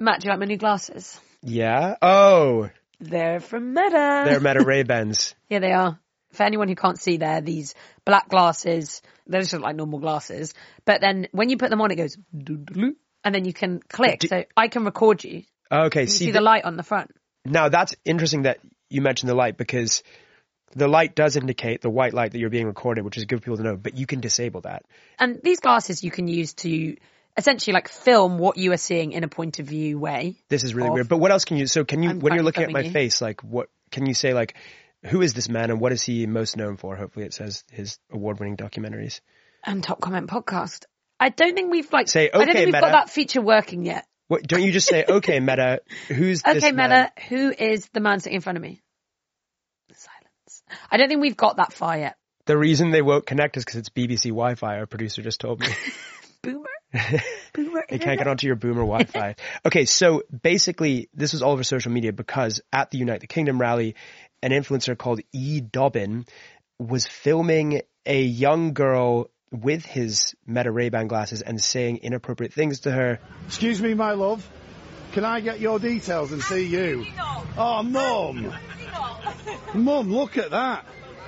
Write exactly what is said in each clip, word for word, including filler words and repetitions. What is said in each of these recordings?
Matt, do you like my new glasses? Yeah. Oh. They're from Meta. They're Meta Ray-Bans. Yeah, they are. For anyone who can't see, they're these black glasses. They just look like normal glasses. But then when you put them on, it goes, and then you can click. Do- so I can record you. Okay. You See, see the, the light on the front. now that's interesting that you mentioned the light, because the light does indicate the white light that you're being recorded, which is good for people to know, but you can disable that. And these glasses you can use to essentially like film what you are seeing in a point of view way. This is really Off. weird. But what else can you, so can you, I'm when you're looking at filming my you. face, like what, can you say like, who is this man and what is he most known for? Hopefully it says his award-winning documentaries. And Top Comment Podcast. I don't think we've like, Say, I don't okay, think we've Meta. got that feature working yet. What, don't you just say, okay, Meta, who's this Okay, man? Meta, who is the man sitting in front of me? Silence. I don't think we've got that far yet. The reason they won't connect is because it's B B C Wi-Fi, our producer just told me. Boomer. Boomer. They can't get onto your boomer Wi-Fi. Okay, so basically, this was all over social media because at the Unite the Kingdom rally, an influencer called E. Dobbin was filming a young girl with his Meta Ray-Ban glasses and saying inappropriate things to her. Excuse me, my love. Can I get your details and see you? Oh, Mum. Mum, look at that.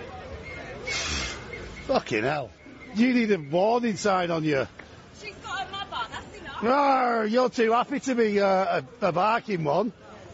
Fucking hell. You need a warning sign on you. She's got a mother, that's enough. Arr, you're too happy to be uh, a, a barking one.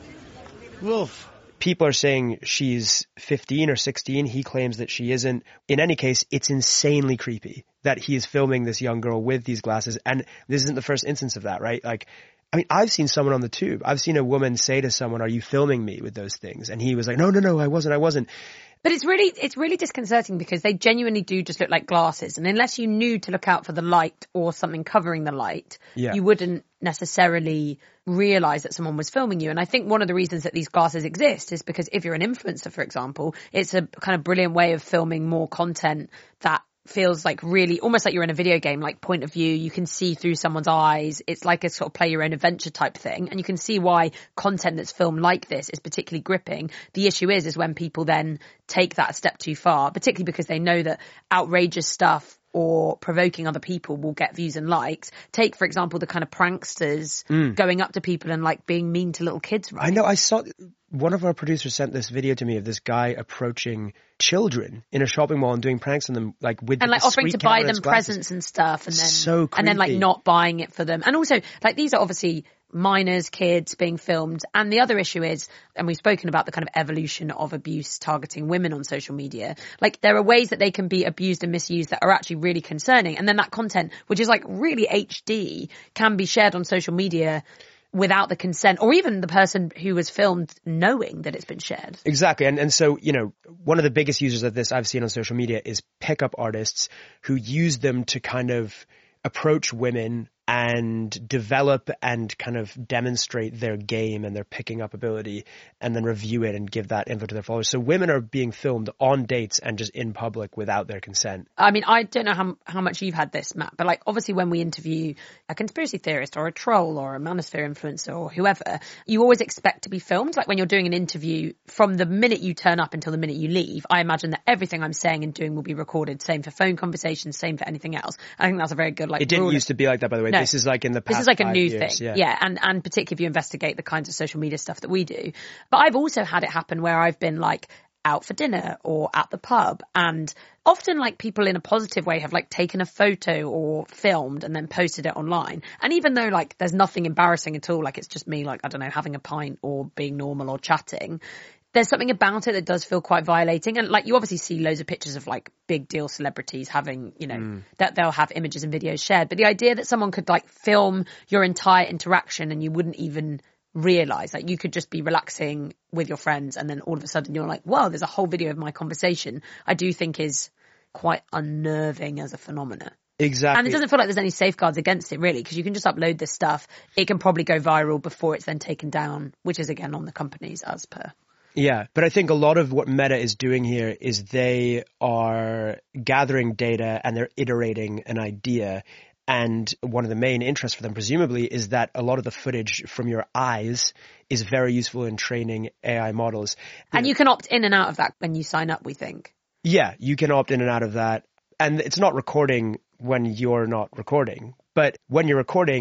Woof. People are saying she's fifteen or sixteen. He claims that she isn't. In any case, it's insanely creepy that he is filming this young girl with these glasses. And this isn't the first instance of that, right? Like, I mean, I've seen someone on the tube. I've seen a woman say to someone, are you filming me with those things? And he was like, no, no, no, I wasn't, I wasn't. But it's really, it's really disconcerting because they genuinely do just look like glasses. And unless you knew to look out for the light or something covering the light, Yeah. you wouldn't necessarily realize that someone was filming you. And I think one of the reasons that these glasses exist is because if you're an influencer, for example, it's a kind of brilliant way of filming more content that feels like really almost like you're in a video game, like point of view. You can see through someone's eyes. It's like a sort of play your own adventure type thing. And you can see why content that's filmed like this is particularly gripping. The issue is, is when people then take that a step too far, particularly because they know that outrageous stuff or provoking other people will get views and likes. Take, for example, the kind of pranksters Mm. going up to people and like being mean to little kids, right? I know, I saw, one of our producers sent this video to me of this guy approaching children in a shopping mall and doing pranks on them, like with And like offering discreet to buy camera and them glasses. presents and stuff, and then So and then like creepy. not buying it for them. And also, like these are obviously minors, kids being filmed. And the other issue is, and we've spoken about the kind of evolution of abuse targeting women on social media. Like there are ways that they can be abused and misused that are actually really concerning. And then that content, which is like really H D, can be shared on social media without the consent or even the person who was filmed knowing that it's been shared. Exactly. And and so, you know, one of the biggest users of this I've seen on social media is pickup artists who use them to kind of approach women and develop and kind of demonstrate their game and their picking up ability and then review it and give that info to their followers. So women are being filmed on dates and just in public without their consent. I mean, I don't know how how much you've had this, Matt, but like obviously when we interview a conspiracy theorist or a troll or a manosphere influencer or whoever, you always expect to be filmed. Like when you're doing an interview, from the minute you turn up until the minute you leave, I imagine that everything I'm saying and doing will be recorded. Same for phone conversations, same for anything else. I think that's a very good like It didn't rule. used to be like that, by the way. No. This is like in the past This is like a five new years. thing. Yeah. Yeah. And, and particularly if you investigate the kinds of social media stuff that we do. But I've also had it happen where I've been like out for dinner or at the pub, and often like people in a positive way have like taken a photo or filmed and then posted it online. And even though like there's nothing embarrassing at all, like it's just me like, I don't know, having a pint or being normal or chatting, there's something about it that does feel quite violating. And like you obviously see loads of pictures of like big deal celebrities having, you know, mm. that they'll have images and videos shared. But the idea that someone could like film your entire interaction and you wouldn't even realize, like you could just be relaxing with your friends and then all of a sudden you're like, wow, there's a whole video of my conversation, I do think is quite unnerving as a phenomenon. Exactly. And it doesn't feel like there's any safeguards against it really, because you can just upload this stuff. It can probably go viral before it's then taken down, which is again on the companies as per. Yeah, but I think a lot of what Meta is doing here is they are gathering data and they're iterating an idea. And one of the main interests for them, presumably, is that a lot of the footage from your eyes is very useful in training A I models. And you can opt in and out of that when you sign up, we think. Yeah, you can opt in and out of that. And it's not recording when you're not recording. But when you're recording,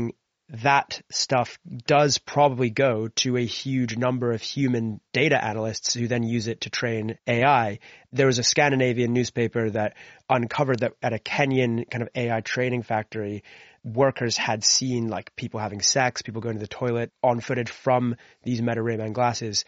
that stuff does probably go to a huge number of human data analysts who then use it to train A I. There was a Scandinavian newspaper that uncovered that at a Kenyan kind of A I training factory, workers had seen like people having sex, people going to the toilet on footage from these Meta Ray-Ban glasses.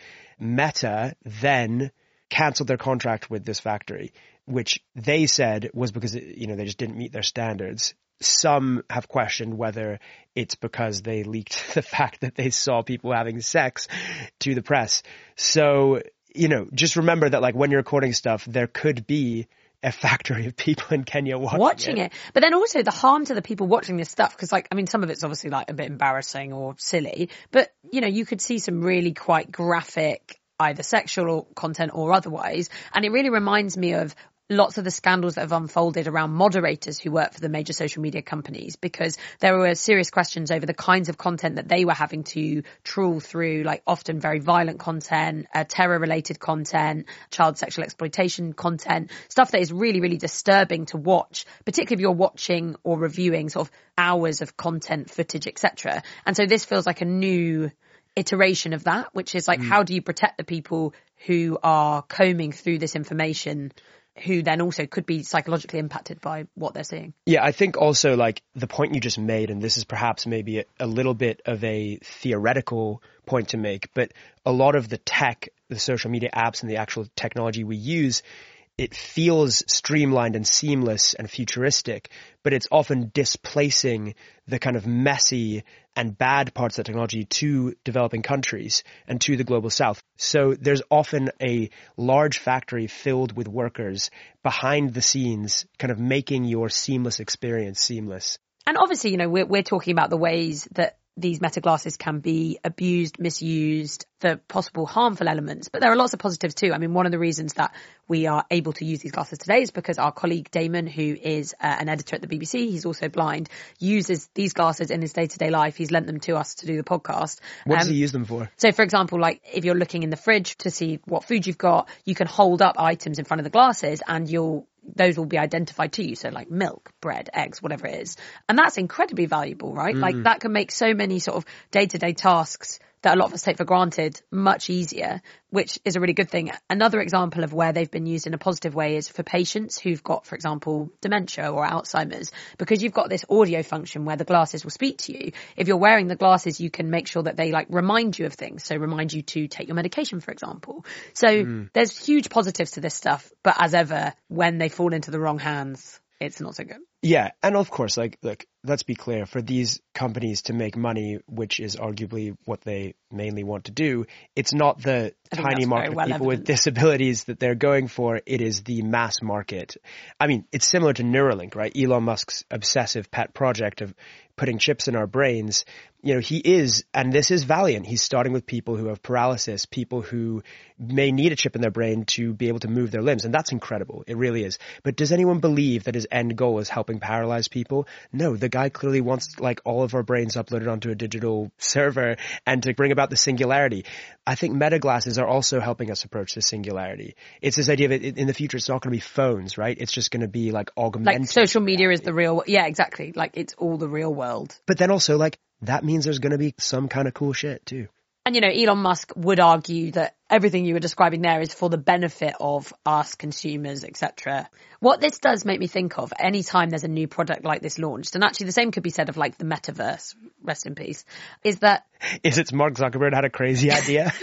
Meta then canceled their contract with this factory, which they said was because, you know, they just didn't meet their standards. Some have questioned whether it's because they leaked the fact that they saw people having sex to the press. So, you know, just remember that like when you're recording stuff, there could be a factory of people in Kenya watching, watching it. it. But then also the harm to the people watching this stuff, because like, I mean, some of it's obviously like a bit embarrassing or silly, but you know, you could see some really quite graphic, either sexual content or otherwise. And it really reminds me of lots of the scandals that have unfolded around moderators who work for the major social media companies, because there were serious questions over the kinds of content that they were having to trawl through, like often very violent content, uh, terror related content, child sexual exploitation content, stuff that is really, really disturbing to watch, particularly if you're watching or reviewing sort of hours of content, footage, et cetera. And so this feels like a new iteration of that, which is like, mm. how do you protect the people who are combing through this information, who then also could be psychologically impacted by what they're seeing? Yeah, I think also like the point you just made, and this is perhaps maybe a, a little bit of a theoretical point to make, but a lot of the tech, the social media apps and the actual technology we use, it feels streamlined and seamless and futuristic, but it's often displacing the kind of messy and bad parts of the technology to developing countries and to the global south. So there's often a large factory filled with workers behind the scenes, kind of making your seamless experience seamless. And obviously, you know, we're, we're talking about the ways that these Meta glasses can be abused, misused, the possible harmful elements. But there are lots of positives too. I mean, one of the reasons that we are able to use these glasses today is because our colleague Damon, who is uh, an editor at the B B C, he's also blind, uses these glasses in his day-to-day life. He's lent them to us to do the podcast. What um, does he use them for? So, for example, like if you're looking in the fridge to see what food you've got, you can hold up items in front of the glasses and you'll those will be identified to you. So like milk, bread, eggs, whatever it is. And that's incredibly valuable, right? Mm. Like that can make so many sort of day-to-day tasks that a lot of us take for granted much easier, which is a really good thing. Another example of where they've been used in a positive way is for patients who've got, for example, dementia or Alzheimer's, because you've got this audio function where the glasses will speak to you. If you're wearing the glasses, you can make sure that they like remind you of things. So remind you to take your medication, for example. So mm. there's huge positives to this stuff. But as ever, when they fall into the wrong hands, it's not so good. Yeah. And of course, like, look, let's be clear, for these companies to make money, which is arguably what they mainly want to do, it's not the tiny market of well people evident. with disabilities that they're going for. It is the mass market. I mean, it's similar to Neuralink, right? Elon Musk's obsessive pet project of putting chips in our brains. You know, he is, and this is valiant. He's starting with people who have paralysis, people who may need a chip in their brain to be able to move their limbs. And that's incredible. It really is. But does anyone believe that his end goal is helping paralyzed people? No, the guy clearly wants like all of our brains uploaded onto a digital server and to bring about the singularity. I think Meta glasses are also helping us approach the singularity. It's this idea of it in the future, it's not going to be phones, right? It's just going to be like augmented. Like social media reality. Is the real, yeah, exactly. Like it's all the real world. But then also like that means there's going to be some kind of cool shit too. And, you know, Elon Musk would argue that everything you were describing there is for the benefit of us consumers, et cetera. What this does make me think of any time there's a new product like this launched, and actually the same could be said of like the metaverse, rest in peace, is that... Is it's Mark Zuckerberg had a crazy idea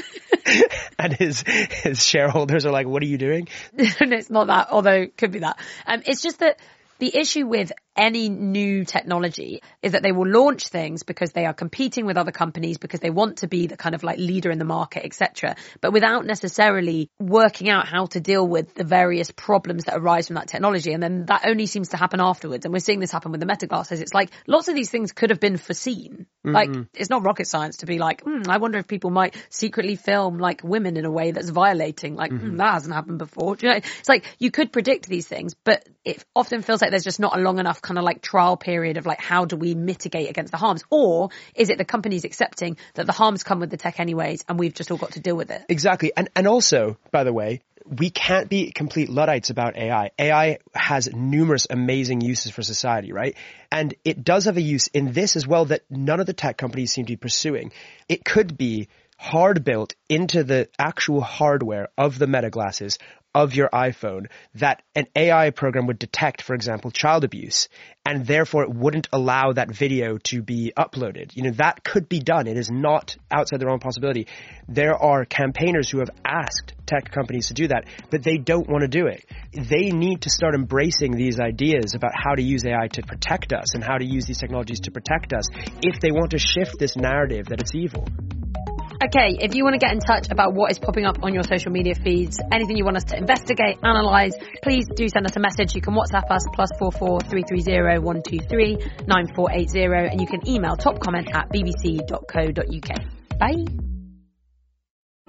and his his shareholders are like, what are you doing? And it's not that, although it could be that. Um, it's just that the issue with any new technology is that they will launch things because they are competing with other companies, because they want to be the kind of like leader in the market, et cetera, but without necessarily working out how to deal with the various problems that arise from that technology. And then that only seems to happen afterwards. And we're seeing this happen with the Meta glasses. It's like lots of these things could have been foreseen. Mm-hmm. Like it's not rocket science to be like, mm, I wonder if people might secretly film like women in a way that's violating. Like mm-hmm. mm, that hasn't happened before. Do you know? It's like you could predict these things, but it often feels like there's just not a long enough kind of like trial period of like, how do we mitigate against the harms? Or is it the companies accepting that the harms come with the tech anyways and we've just all got to deal with it? Exactly. And, and also, by the way, we can't be complete Luddites about A I. A I has numerous amazing uses for society, right? And it does have a use in this as well that none of the tech companies seem to be pursuing. It could be hard built into the actual hardware of the Meta glasses of your iPhone that an A I program would detect, for example, child abuse, and therefore it wouldn't allow that video to be uploaded. You know, that could be done. It is not outside the realm of possibility. There are campaigners who have asked tech companies to do that, but they don't want to do it. They need to start embracing these ideas about how to use A I to protect us and how to use these technologies to protect us if they want to shift this narrative that it's evil. Okay, if you want to get in touch about what is popping up on your social media feeds, anything you want us to investigate, analyse, please do send us a message. You can WhatsApp us plus four four three three zero one two three nine four eight zero, and you can email top comment at b b c dot co dot u k. Bye.